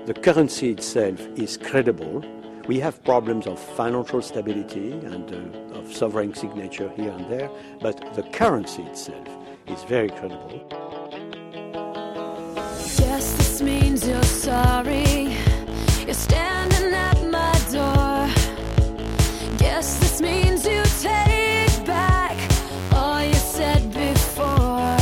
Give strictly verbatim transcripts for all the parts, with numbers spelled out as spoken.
the currency itself is credible. We have problems of financial stability and uh, of sovereign signature here and there, but the currency itself is very credible. Guess this means you're sorry. You're standing at my door. Guess this means you take back all you said before.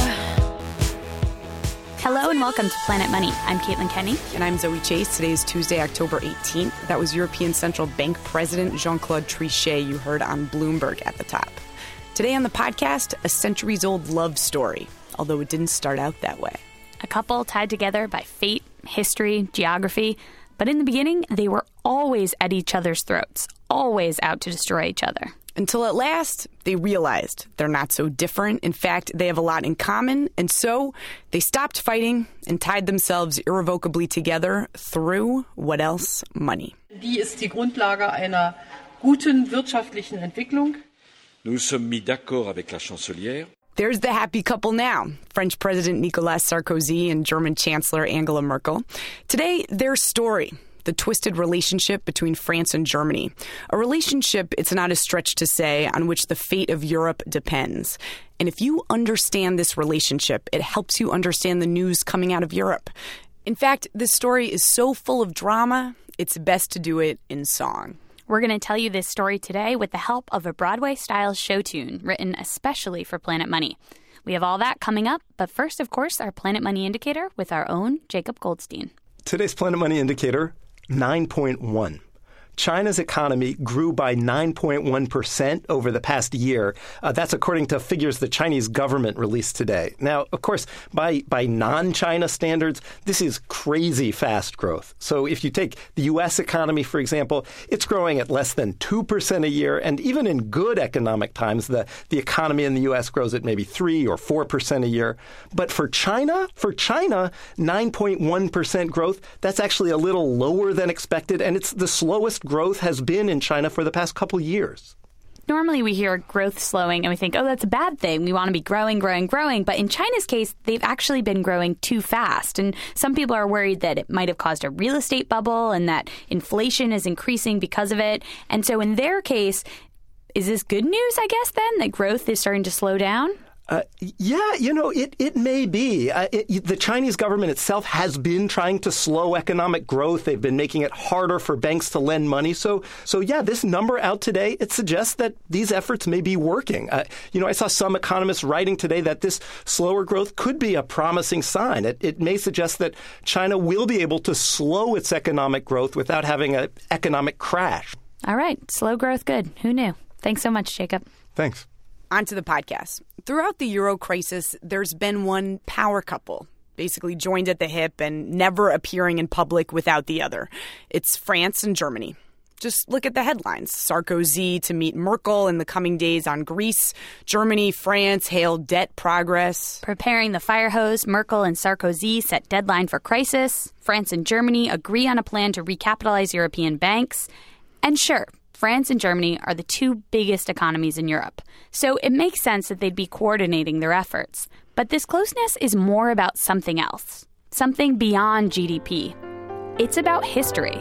Hello and welcome to Planet Money. I'm Caitlin Kenny. And I'm Zoe Chase. Today is Tuesday, October eighteenth. That was European Central Bank President Jean-Claude Trichet you heard on Bloomberg at the top. Today on the podcast, a centuries-old love story, although it didn't start out that way. A couple tied together by fate, history, geography. But in the beginning, they were always at each other's throats, always out to destroy each other. Until at last, they realized they're not so different. In fact, they have a lot in common. And so they stopped fighting and tied themselves irrevocably together through, what else? Money. Die ist die Grundlage einer guten wirtschaftlichen Entwicklung. Nous nous sommes mis d'accord avec la chancelière. There's the happy couple now, French President Nicolas Sarkozy and German Chancellor Angela Merkel. Today, their story, the twisted relationship between France and Germany. A relationship, it's not a stretch to say, on which the fate of Europe depends. And if you understand this relationship, it helps you understand the news coming out of Europe. In fact, this story is so full of drama, it's best to do it in song. We're going to tell you this story today with the help of a Broadway-style show tune written especially for Planet Money. We have all that coming up, but first, of course, our Planet Money Indicator with our own Jacob Goldstein. Today's Planet Money Indicator, nine point one. China's economy grew by nine point one percent over the past year. Uh, that's according to figures the Chinese government released today. Now, of course, by, by non-China standards, this is crazy fast growth. So if you take the U S economy, for example, it's growing at less than two percent a year. And even in good economic times, the, the economy in the U S grows at maybe three or four percent a year. But for China, for China, nine point one percent growth, that's actually a little lower than expected. And it's the slowest growth has been in China for the past couple years. Normally we hear growth slowing and we think, oh, that's a bad thing. We want to be growing, growing, growing. But in China's case, they've actually been growing too fast. And some people are worried that it might have caused a real estate bubble and that inflation is increasing because of it. And so in their case, is this good news, I guess, then, that growth is starting to slow down? Uh, yeah, you know, it, it may be. Uh, it, the Chinese government itself has been trying to slow economic growth. They've been making it harder for banks to lend money. So, so yeah, this number out today, it suggests that these efforts may be working. Uh, you know, I saw some economists writing today that this slower growth could be a promising sign. It, it may suggest that China will be able to slow its economic growth without having an economic crash. All right. Slow growth. Good. Who knew? Thanks so much, Jacob. Thanks. On to the podcast. Throughout the Euro crisis, there's been one power couple, basically joined at the hip and never appearing in public without the other. It's France and Germany. Just look at the headlines. Sarkozy to meet Merkel in the coming days on Greece. Germany, France hail debt progress. Preparing the fire hose, Merkel and Sarkozy set deadline for crisis. France and Germany agree on a plan to recapitalize European banks. And sure, France and Germany are the two biggest economies in Europe, so it makes sense that they'd be coordinating their efforts. But this closeness is more about something else, something beyond G D P. It's about history.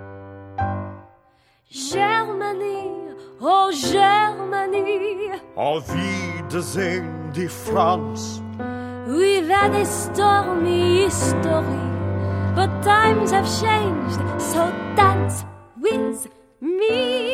Germany, oh Germany, Envie de sehen die France. we've had a stormy history, but times have changed, so dance with me.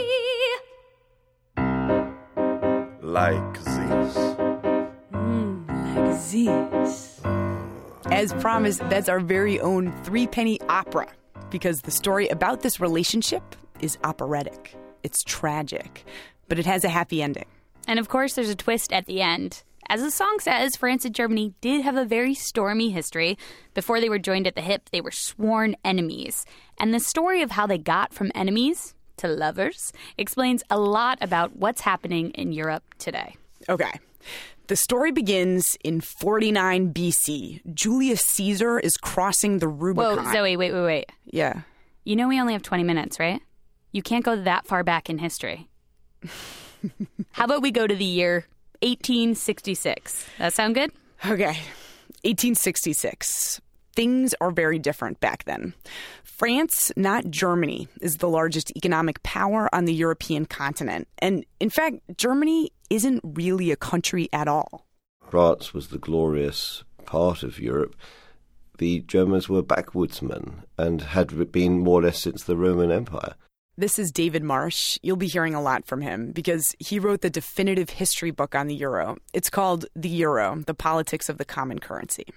Like this. Mm, like this. As promised, that's our very own three-penny opera, because the story about this relationship is operatic. It's tragic, but it has a happy ending. And of course, there's a twist at the end. As the song says, France and Germany did have a very stormy history. Before they were joined at the hip, they were sworn enemies. And the story of how they got from enemies to lovers explains a lot about what's happening in Europe today. Okay. The story begins in forty-nine B C. Julius Caesar is crossing the Rubicon. Whoa, Zoe, wait, wait, wait. Yeah. You know we only have twenty minutes, right? You can't go that far back in history. How about we go to the year eighteen sixty-six? That sound good? Okay. eighteen sixty-six. things are very different back then. France, not Germany, is the largest economic power on the European continent. And in fact, Germany isn't really a country at all. France was the glorious part of Europe. The Germans were backwoodsmen and had been more or less since the Roman Empire. This is David Marsh. You'll be hearing a lot from him because he wrote the definitive history book on the euro. It's called The Euro, The Politics of the Common Currency.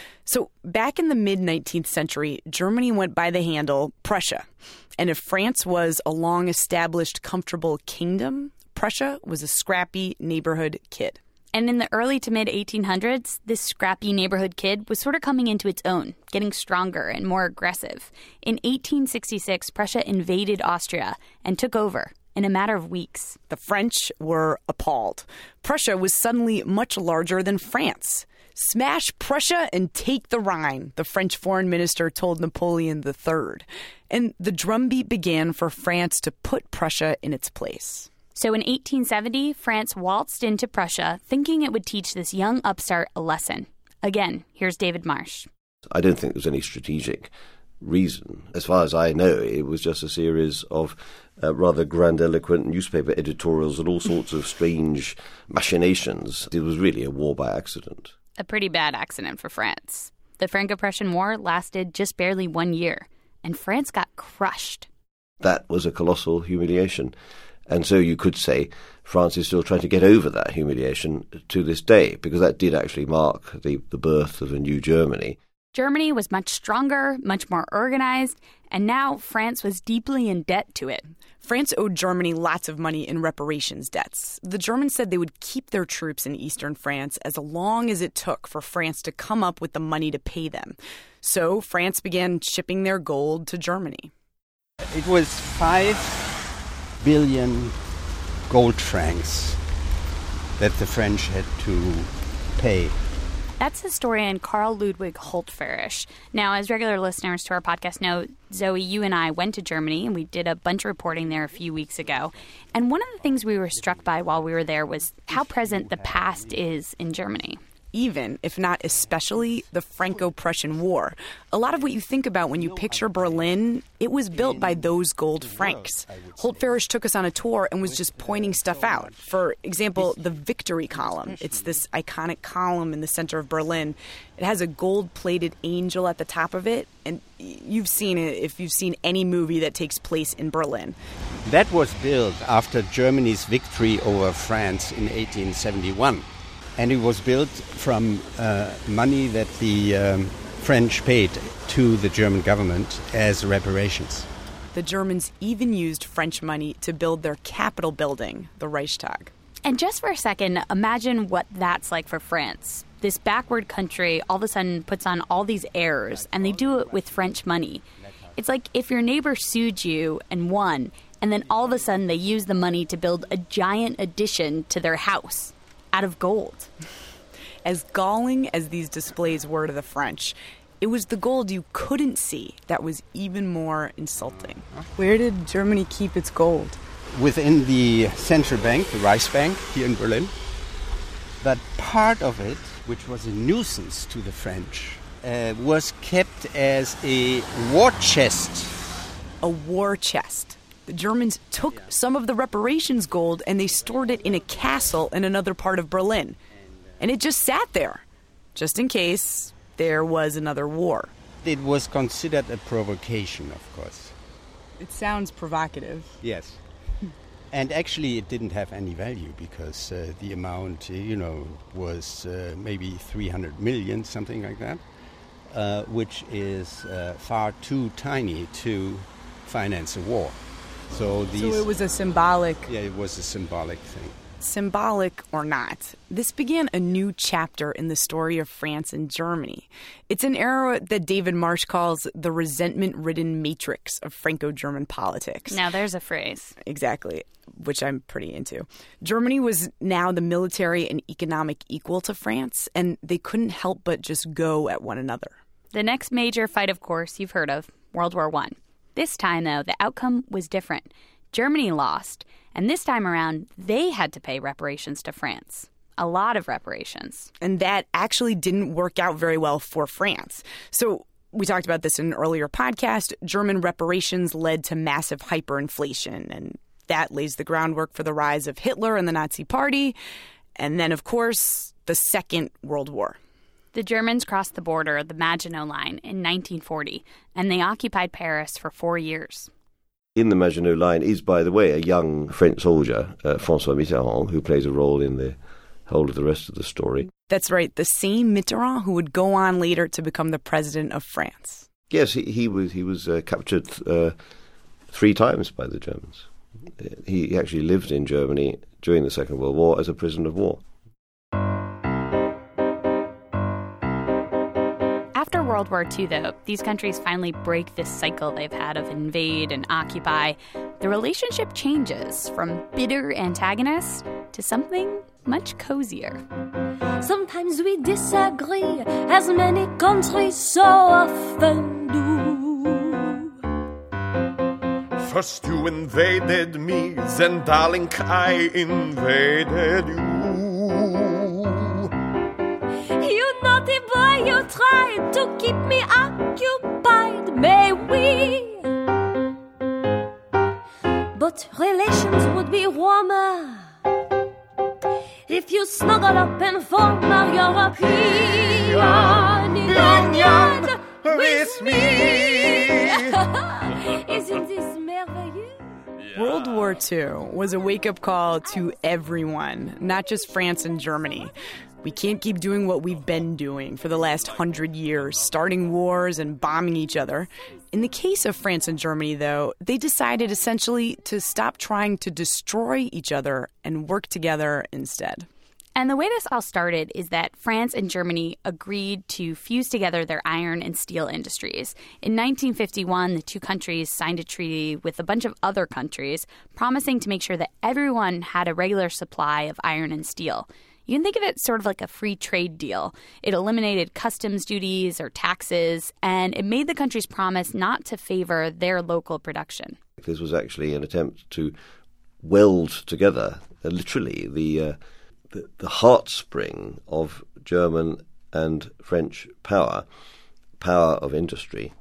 So back in the mid-nineteenth century, Germany went by the handle Prussia. And if France was a long-established, comfortable kingdom, Prussia was a scrappy neighborhood kid. And in the early to mid eighteen hundreds, this scrappy neighborhood kid was sort of coming into its own, getting stronger and more aggressive. In eighteen sixty-six, Prussia invaded Austria and took over in a matter of weeks. The French were appalled. Prussia was suddenly much larger than France. Smash Prussia and take the Rhine, the French foreign minister told Napoleon the Third. And the drumbeat began for France to put Prussia in its place. So in eighteen seventy, France waltzed into Prussia, thinking it would teach this young upstart a lesson. Again, here's David Marsh. I don't think there was any strategic reason. As far as I know, it was just a series of uh, rather grandiloquent newspaper editorials and all sorts of strange machinations. It was really a war by accident. A pretty bad accident for France. The Franco-Prussian War lasted just barely one year, and France got crushed. That was a colossal humiliation. And so you could say France is still trying to get over that humiliation to this day, because that did actually mark the, the birth of a new Germany. Germany was much stronger, much more organized, and now France was deeply in debt to it. France owed Germany lots of money in reparations debts. The Germans said they would keep their troops in eastern France as long as it took for France to come up with the money to pay them. So France began shipping their gold to Germany. It was five billion gold francs that the French had to pay. That's historian Karl Ludwig Holtferish. Now, as regular listeners to our podcast know, Zoe, you and I went to Germany, and we did a bunch of reporting there a few weeks ago. And one of the things we were struck by while we were there was how present the past is in Germany. Even, if not especially, the Franco-Prussian War. A lot of what you think about when you picture Berlin, it was built by those gold francs. Holtferish took us on a tour and was just pointing stuff out. For example, the Victory Column. It's this iconic column in the center of Berlin. It has a gold-plated angel at the top of it, and you've seen it if you've seen any movie that takes place in Berlin. That was built after Germany's victory over France in eighteen seventy-one. And it was built from uh, money that the um, French paid to the German government as reparations. The Germans even used French money to build their capital building, the Reichstag. And just for a second, imagine what that's like for France. This backward country all of a sudden puts on all these airs, and they do it with French money. It's like if your neighbor sued you and won, and then all of a sudden they use the money to build a giant addition to their house. Out of gold. As galling as these displays were to the French, it was the gold you couldn't see that was even more insulting. Where did Germany keep its gold? Within the central bank, the Reichsbank, here in Berlin. But part of it, which was a nuisance to the French, uh, was kept as a war chest. A war chest. The Germans took some of the reparations gold and they stored it in a castle in another part of Berlin. And it just sat there, just in case there was another war. It was considered a provocation, of course. It sounds provocative. Yes. And actually it didn't have any value because uh, the amount, you know, was uh, maybe three hundred million, something like that, uh, which is uh, far too tiny to finance a war. So, these, so it was a symbolic... Yeah, it was a symbolic thing. Symbolic or not, this began a new chapter in the story of France and Germany. It's an era that David Marsh calls the resentment-ridden matrix of Franco-German politics. Now there's a phrase. Exactly, which I'm pretty into. Germany was now the military and economic equal to France, and they couldn't help but just go at one another. The next major fight, of course, you've heard of, World War One. This time, though, the outcome was different. Germany lost, and this time around, they had to pay reparations to France. A lot of reparations. And that actually didn't work out very well for France. So We talked about this in an earlier podcast. German reparations led to massive hyperinflation, and that lays the groundwork for the rise of Hitler and the Nazi Party. And then, of course, the Second World War. The Germans crossed the border, the Maginot Line, in nineteen forty, and they occupied Paris for four years. In the Maginot Line is, by the way, a young French soldier, uh, François Mitterrand, who plays a role in the whole of the rest of the story. That's right, the same Mitterrand who would go on later to become the president of France. Yes, he, he was he was uh, captured uh, three times by the Germans. He actually lived in Germany during the Second World War as a prisoner of war. After World War Two, though, these countries finally break this cycle they've had of invade and occupy. The relationship changes from bitter antagonists to something much cozier. Sometimes we disagree, as many countries so often do. First you invaded me, then darling I invaded you. You naughty boy, you tried to keep me occupied, may we? But relations would be warmer if you snuggle up and form a European Union with me. Isn't this merveilleux? World War Two was a wake-up call to everyone, not just France and Germany. We can't keep doing what we've been doing for the last hundred years, starting wars and bombing each other. In the case of France and Germany, though, they decided essentially to stop trying to destroy each other and work together instead. And the way this all started is that France and Germany agreed to fuse together their iron and steel industries. In nineteen fifty-one, the two countries signed a treaty with a bunch of other countries, promising to make sure that everyone had a regular supply of iron and steel. You can think of it sort of like a free trade deal. It eliminated customs duties or taxes, and it made the countries promise not to favor their local production. This was actually an attempt to weld together, uh, literally, the, uh, the the heartspring of German and French power, power of industry,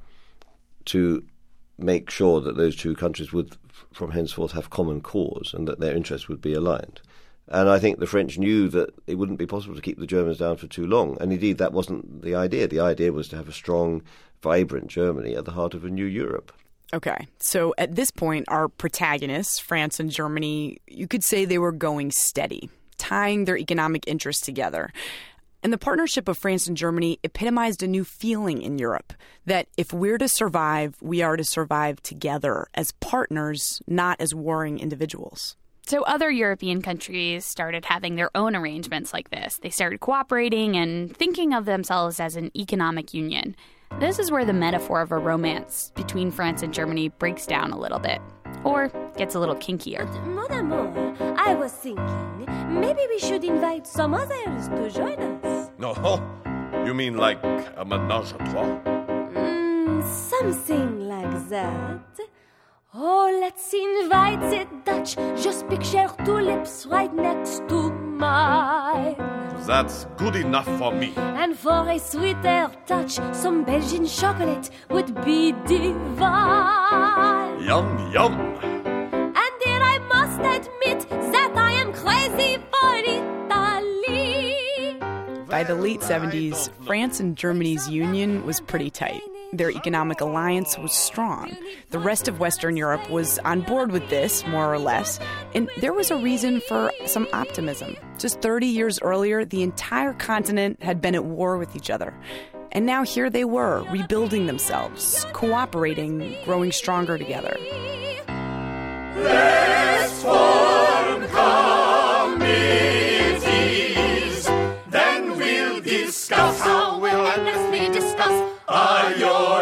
to make sure that those two countries would, from henceforth, have common cause and that their interests would be aligned. And I think the French knew that it wouldn't be possible to keep the Germans down for too long. And indeed, that wasn't the idea. The idea was to have a strong, vibrant Germany at the heart of a new Europe. Okay, so at this point, our protagonists, France and Germany, you could say they were going steady, tying their economic interests together. And the partnership of France and Germany epitomized a new feeling in Europe, that if we're to survive, we are to survive together as partners, not as warring individuals. So other European countries started having their own arrangements like this. They started cooperating and thinking of themselves as an economic union. This is where the metaphor of a romance between France and Germany breaks down a little bit, or gets a little kinkier. Mon amour, I was thinking maybe we should invite some others to join us. No, you mean like a ménage à trois? Mm, something like that. Oh, let's invite the Dutch. Just picture tulips right next to mine. That's good enough for me. And for a sweeter touch, some Belgian chocolate would be divine. Yum, yum. And then I must admit that I am crazy for Italy. By the late seventies, France and Germany's union was pretty tight. Their economic alliance was strong. The rest of Western Europe was on board with this, more or less, and there was a reason for some optimism. Just thirty years earlier, the entire continent had been at war with each other. And now here they were, rebuilding themselves, cooperating, growing stronger together. Let's form committees, then we'll discuss how we'll endlessly discuss a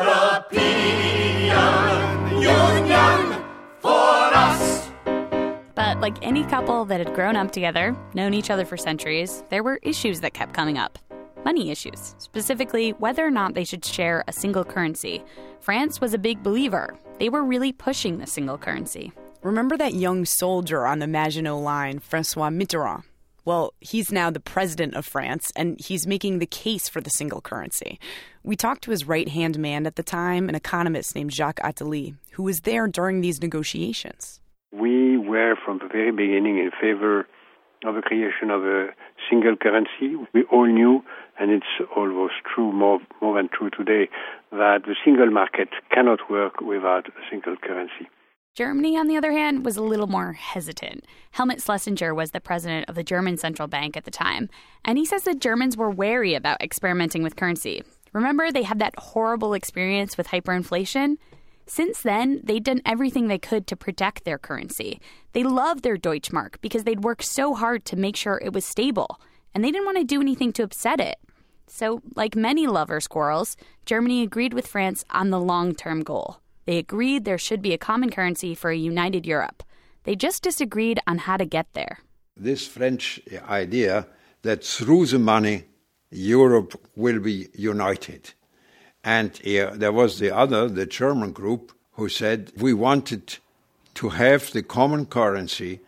European Union for us. But like any couple that had grown up together, known each other for centuries, there were issues that kept coming up. Money issues, specifically whether or not they should share a single currency. France was a big believer. They were really pushing the single currency. Remember that young soldier on the Maginot Line, François Mitterrand? Well, he's now the president of France, and he's making the case for the single currency. We talked to his right-hand man at the time, an economist named Jacques Attali, who was there during these negotiations. We were from the very beginning in favor of the creation of a single currency. We all knew, and it's almost true, more, more than true today, that the single market cannot work without a single currency. Germany, on the other hand, was a little more hesitant. Helmut Schlesinger was the president of the German Central Bank at the time, and he says the Germans were wary about experimenting with currency. Remember, they had that horrible experience with hyperinflation? Since then, they'd done everything they could to protect their currency. They loved their Deutschmark because they'd worked so hard to make sure it was stable, and they didn't want to do anything to upset it. So, like many lover squirrels, Germany agreed with France on the long-term goal. They agreed there should be a common currency for a united Europe. They just disagreed on how to get there. This French idea that through the money, Europe will be united. And uh, there was the other, the German group, who said we wanted to have the common currency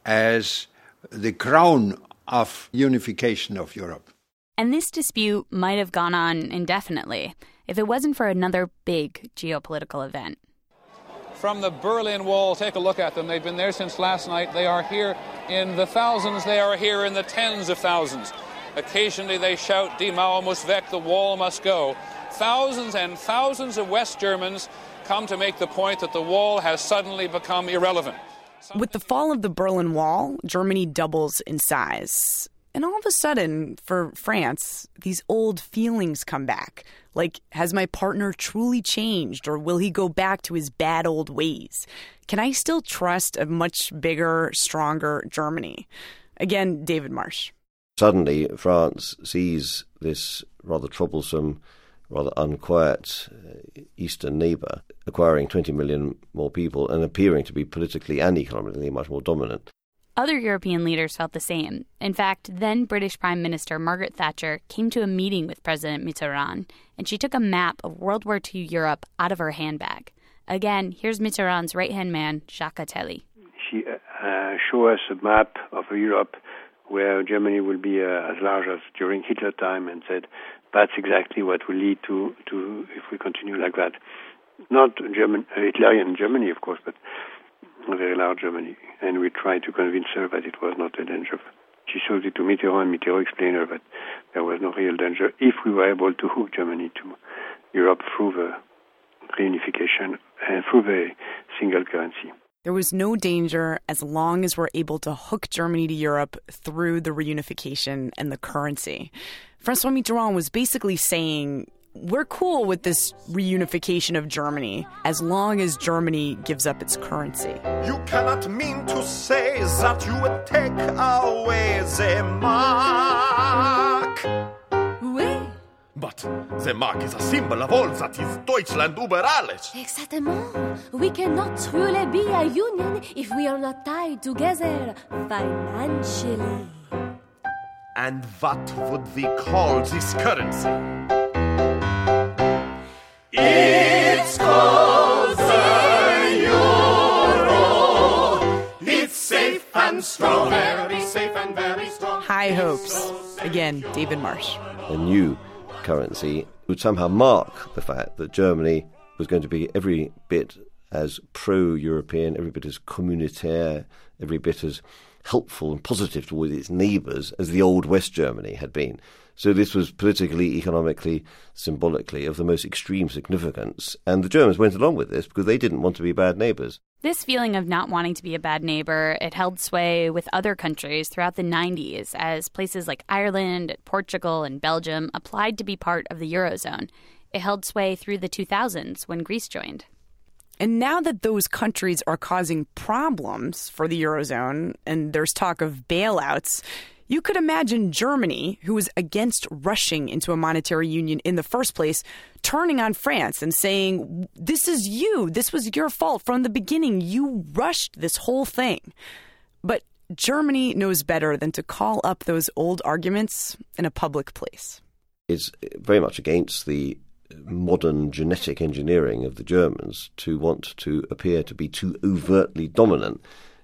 as the crown of unification of Europe. And this dispute might have gone on indefinitely if it wasn't for another big geopolitical event. From the Berlin Wall, take a look at them. They've been there since last night. They are here in the thousands. They are here in the tens of thousands. Occasionally they shout, Die Mauer muss weg, the wall must go. Thousands and thousands of West Germans come to make the point that the wall has suddenly become irrelevant. With the fall of the Berlin Wall, Germany doubles in size. And all of a sudden, for France, these old feelings come back. Like, has my partner truly changed, or will he go back to his bad old ways? Can I still trust a much bigger, stronger Germany? Again, David Marsh. Suddenly, France sees this rather troublesome, rather unquiet eastern neighbour acquiring twenty million more people and appearing to be politically and economically much more dominant. Other European leaders felt the same. In fact, then British Prime Minister Margaret Thatcher came to a meeting with President Mitterrand, and she took a map of World War Two Europe out of her handbag. Again, here's Mitterrand's right-hand man, Jacques Attali. She uh, showed us a map of Europe where Germany will be uh, as large as during Hitler time, and said that's exactly what will lead to, to if we continue like that. Not German, uh, Hitlerian Germany, of course, but a very large Germany. And we tried to convince her that it was not a danger. She showed it to Mitterrand, and Mitterrand explained her that there was no real danger if we were able to hook Germany to Europe through the reunification and through the single currency. There was no danger as long as we're able to hook Germany to Europe through the reunification and the currency. François Mitterrand was basically saying, we're cool with this reunification of Germany as long as Germany gives up its currency. You cannot mean to say that you would take away the mark. Oui. But the mark is a symbol of all that is Deutschland über alles. Exactement. We cannot truly be a union if we are not tied together financially. And what would we call this currency? It's called the euro. It's safe and strong, very safe and very strong. High hopes. Again, David Marsh. A new currency would somehow mark the fact that Germany was going to be every bit as pro-European, every bit as communitaire, every bit as helpful and positive towards its neighbours as the old West Germany had been. So this was politically, economically, symbolically of the most extreme significance. And the Germans went along with this because they didn't want to be bad neighbours. This feeling of not wanting to be a bad neighbor, it held sway with other countries throughout the nineties as places like Ireland, Portugal, and Belgium applied to be part of the Eurozone. It held sway through the two thousands when Greece joined. And now that those countries are causing problems for the Eurozone and there's talk of bailouts, you could imagine Germany, who was against rushing into a monetary union in the first place, turning on France and saying, this is you. This was your fault from the beginning. You rushed this whole thing. But Germany knows better than to call up those old arguments in a public place. It's very much against the modern genetic engineering of the Germans to want to appear to be too overtly dominant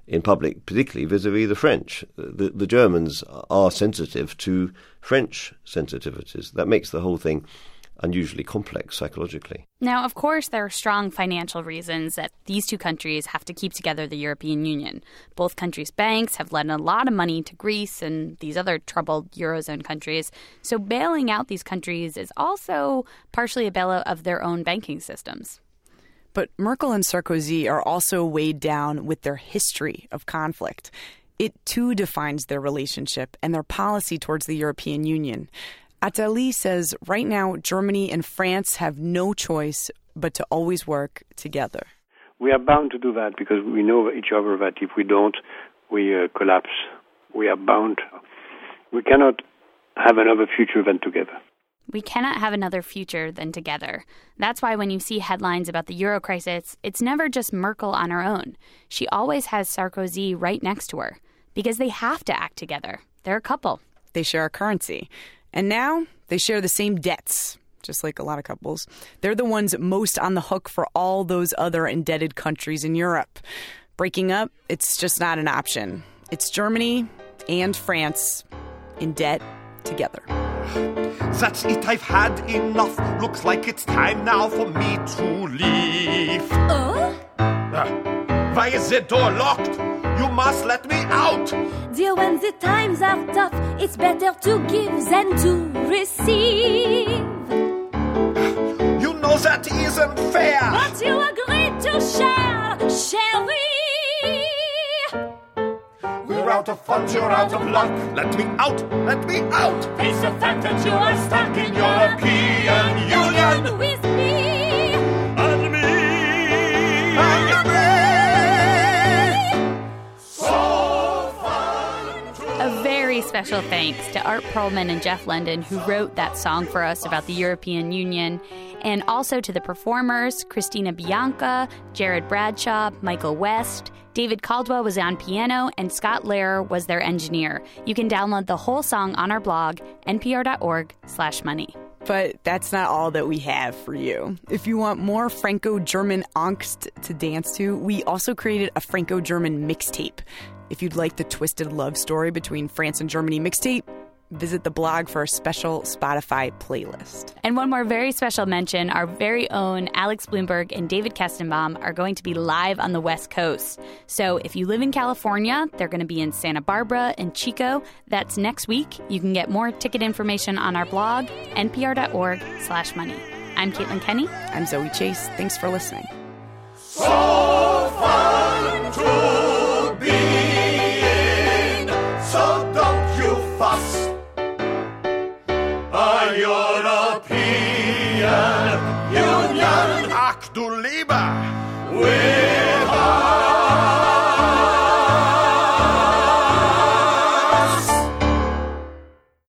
in public, particularly vis-à-vis the French. The, the Germans are sensitive to French sensitivities. That makes the whole thing unusually complex psychologically. Now, of course, there are strong financial reasons that these two countries have to keep together the European Union. Both countries' banks have lent a lot of money to Greece and these other troubled Eurozone countries. So bailing out these countries is also partially a bailout of their own banking systems. But Merkel and Sarkozy are also weighed down with their history of conflict. It, too, defines their relationship and their policy towards the European Union. Attali says right now Germany and France have no choice but to always work together. We are bound to do that because we know each other that if we don't, we uh, collapse. We are bound. We cannot have another future than together. We cannot have another future than together. That's why when you see headlines about the Euro crisis, it's never just Merkel on her own. She always has Sarkozy right next to her because they have to act together. They're a couple. They share a currency. And now they share the same debts, just like a lot of couples. They're the ones most on the hook for all those other indebted countries in Europe. Breaking up, it's just not an option. It's Germany and France in debt together. That's it, I've had enough. Looks like it's time now for me to leave. Oh? Uh, why is the door locked? You must let me out. Dear, when the times are tough, it's better to give than to receive. You know that isn't fair. But you agreed to share, chérie. We're out of funds, you're out of luck. Let me out, let me out. Face the fact that you are stuck in European Union with me. And me. And me. A very special thanks to Art Perlman and Jeff London, who wrote that song for us about the European Union, and also to the performers, Christina Bianca, Jared Bradshaw, Michael West. David Caldwell was on piano, and Scott Lehrer was their engineer. You can download the whole song on our blog, npr.org slash money. But that's not all that we have for you. If you want more Franco-German angst to dance to, we also created a Franco-German mixtape. If you'd like the twisted love story between France and Germany mixtape, visit the blog for a special Spotify playlist. And one more very special mention, our very own Alex Bloomberg and David Kestenbaum are going to be live on the West Coast. So if you live in California, they're going to be in Santa Barbara and Chico. That's next week. You can get more ticket information on our blog, npr.org slash money. I'm Caitlin Kenny. I'm Zoe Chase. Thanks for listening. So fun to be in, so don't you fuss. A European Union, ach du lieber,